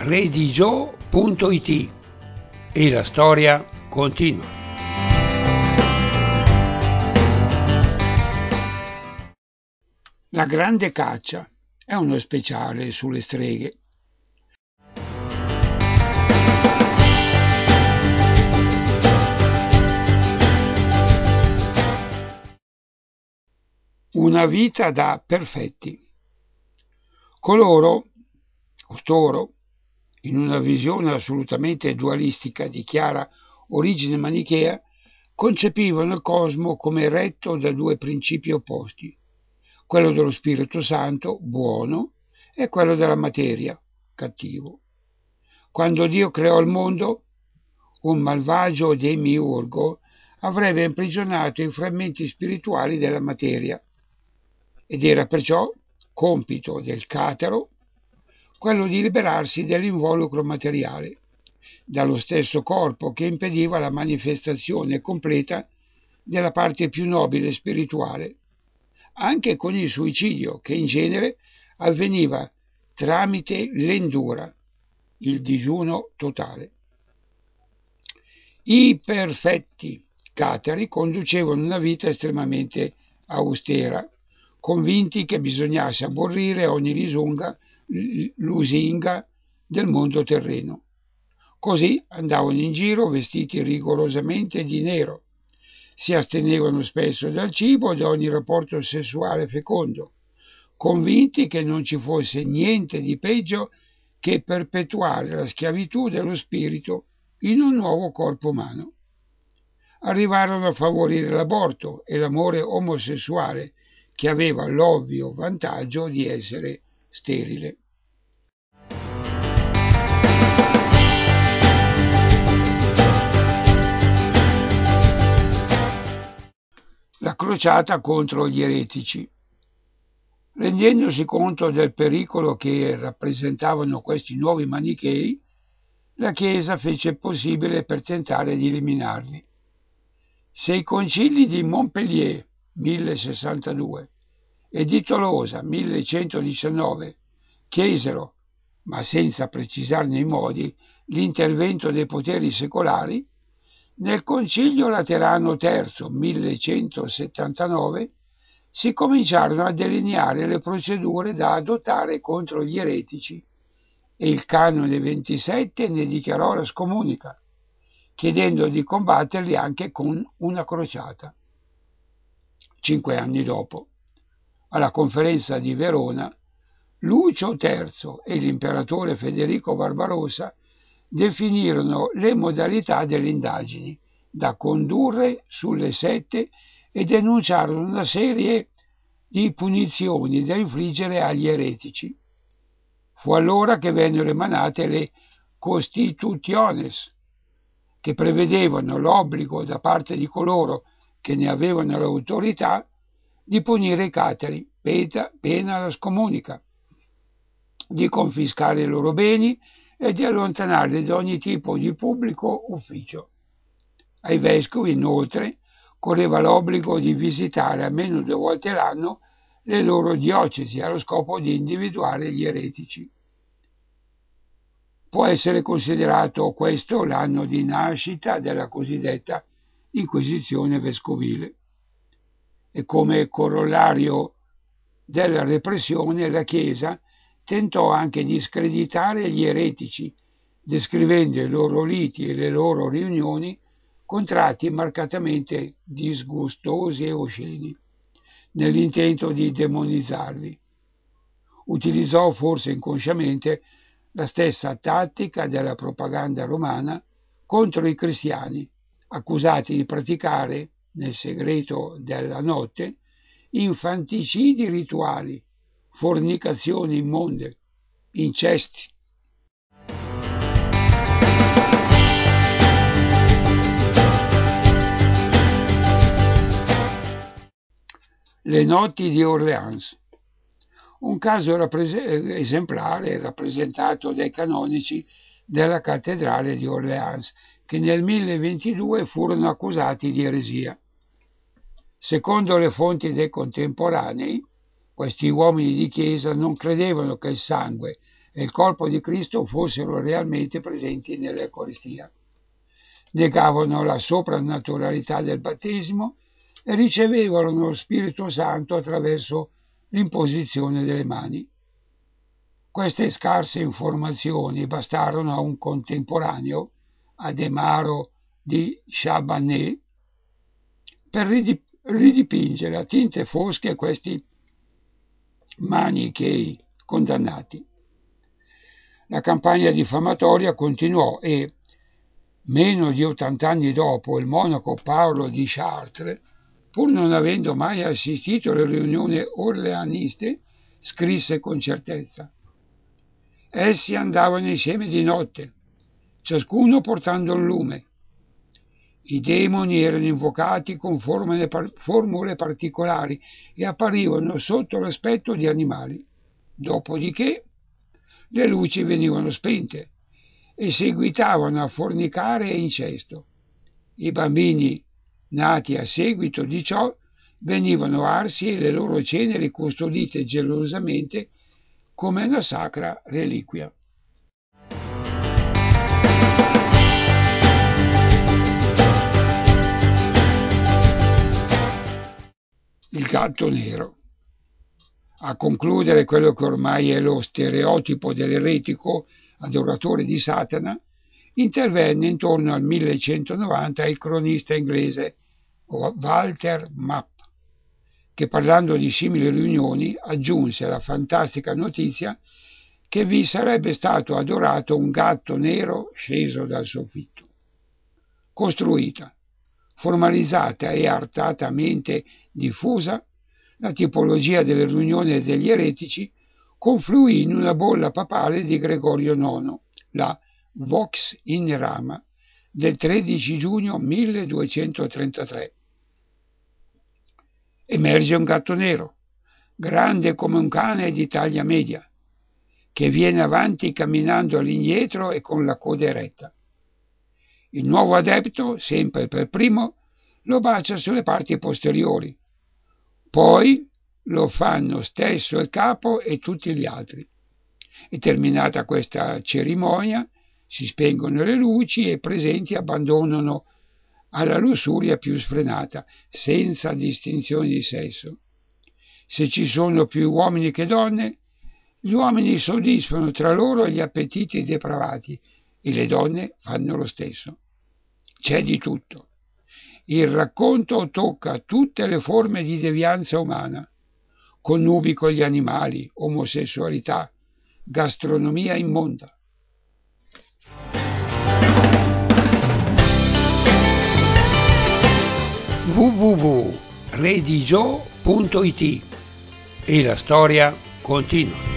redigio.it e la storia continua. La grande caccia è uno speciale sulle streghe. Una vita da perfetti. Costoro, in una visione assolutamente dualistica di chiara origine manichea, concepivano il cosmo come retto da due principi opposti, quello dello Spirito Santo, buono, e quello della materia, cattivo. Quando Dio creò il mondo, un malvagio demiurgo avrebbe imprigionato i frammenti spirituali della materia, ed era perciò compito del cataro quello di liberarsi dell'involucro materiale, dallo stesso corpo che impediva la manifestazione completa della parte più nobile spirituale, anche con il suicidio che in genere avveniva tramite l'endura, il digiuno totale. I perfetti catari conducevano una vita estremamente austera, convinti che bisognasse aborrire ogni lusinga del mondo terreno. Così andavano in giro vestiti rigorosamente di nero, si astenevano spesso dal cibo e da ogni rapporto sessuale fecondo, convinti che non ci fosse niente di peggio che perpetuare la schiavitù dello spirito in un nuovo corpo umano. Arrivarono a favorire l'aborto e l'amore omosessuale, che aveva l'ovvio vantaggio di essere sterile. La crociata contro gli eretici. Rendendosi conto del pericolo che rappresentavano questi nuovi manichei, la Chiesa fece il possibile per tentare di eliminarli. Se i concili di Montpellier 1062 e di Tolosa 1119 chiesero, ma senza precisarne i modi, l'intervento dei poteri secolari, nel Concilio Laterano III 1179 si cominciarono a delineare le procedure da adottare contro gli eretici e il Canone 27 ne dichiarò la scomunica, chiedendo di combatterli anche con una crociata. 5 anni dopo, alla conferenza di Verona, Lucio III e l'imperatore Federico Barbarossa definirono le modalità delle indagini da condurre sulle sette e denunciarono una serie di punizioni da infliggere agli eretici. Fu allora che vennero emanate le Constitutiones, che prevedevano l'obbligo da parte di coloro che ne avevano l'autorità di punire i catari, pena la scomunica, di confiscare i loro beni e di allontanarli da ogni tipo di pubblico ufficio. Ai vescovi, inoltre, correva l'obbligo di visitare almeno 2 volte l'anno le loro diocesi allo scopo di individuare gli eretici. Può essere considerato questo l'anno di nascita della cosiddetta Inquisizione vescovile. E come corollario della repressione la Chiesa tentò anche di screditare gli eretici, descrivendo i loro liti e le loro riunioni con tratti marcatamente disgustosi e osceni, nell'intento di demonizzarli. Utilizzò forse inconsciamente la stessa tattica della propaganda romana contro i cristiani, accusati di praticare, nel segreto della notte, infanticidi rituali, fornicazioni immonde, incesti. Le notti di Orléans. Un caso esemplare rappresentato dai canonici della cattedrale di Orléans, che nel 1022 furono accusati di eresia. Secondo le fonti dei contemporanei, questi uomini di chiesa non credevano che il sangue e il corpo di Cristo fossero realmente presenti nell'Eucaristia. Negavano la soprannaturalità del battesimo e ricevevano lo Spirito Santo attraverso l'imposizione delle mani. Queste scarse informazioni bastarono a un contemporaneo, Ademaro di Chabannes, per ridipingere a tinte fosche questi manichei condannati. La campagna diffamatoria continuò e, meno di 80 anni dopo, il monaco Paolo di Chartres, pur non avendo mai assistito alle riunioni orleaniste, scrisse con certezza: essi andavano insieme di notte, ciascuno portando un lume. I demoni erano invocati con formule particolari e apparivano sotto l'aspetto di animali. Dopodiché le luci venivano spente e seguitavano a fornicare e incesto. I bambini nati a seguito di ciò venivano arsi e le loro ceneri custodite gelosamente come una sacra reliquia. Il gatto nero. A concludere quello che ormai è lo stereotipo dell'eretico adoratore di Satana, intervenne intorno al 1190 il cronista inglese Walter Map, che parlando di simili riunioni aggiunse la fantastica notizia che vi sarebbe stato adorato un gatto nero sceso dal soffitto. Costruita, formalizzata e artatamente diffusa, la tipologia delle riunioni degli eretici confluì in una bolla papale di Gregorio IX, la Vox in Rama, del 13 giugno 1233. Emerge un gatto nero, grande come un cane di taglia media, che viene avanti camminando all'indietro e con la coda eretta. Il nuovo adepto, sempre per primo, lo bacia sulle parti posteriori. Poi lo fanno stesso il capo e tutti gli altri. E terminata questa cerimonia, si spengono le luci e i presenti abbandonano alla lussuria più sfrenata, senza distinzione di sesso. Se ci sono più uomini che donne, gli uomini soddisfano tra loro gli appetiti depravati e le donne fanno lo stesso. C'è di tutto. Il racconto tocca tutte le forme di devianza umana, connubi con gli animali, omosessualità, gastronomia immonda. www.redigio.it e la storia continua.